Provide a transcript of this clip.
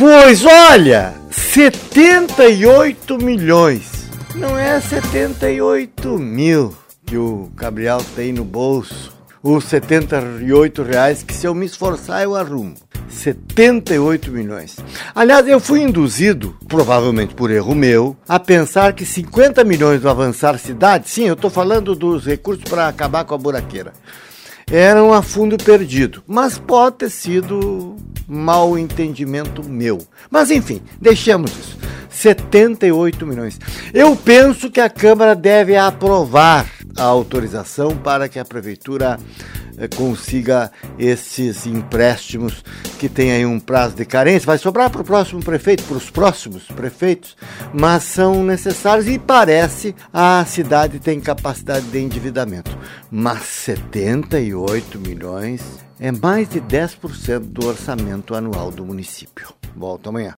Pois olha, 78 milhões. Não é 78 mil que o Gabriel tem no bolso. Os 78 reais que, se eu me esforçar, eu arrumo. 78 milhões. Aliás, eu fui induzido, provavelmente por erro meu, a pensar que 50 milhões do Avançar Cidade, sim, eu estou falando dos recursos para acabar com a buraqueira, eram a fundo perdido. Mas pode ter sido mau entendimento meu. Mas enfim, deixamos isso. 78 milhões. Eu penso que a Câmara deve aprovar a autorização para que a Prefeitura consiga esses empréstimos que tem aí um prazo de carência. Vai sobrar para o próximo prefeito, para os próximos prefeitos, mas são necessários e parece a cidade tem capacidade de endividamento. Mas 78 milhões é mais de 10% do orçamento anual do município. Volto amanhã.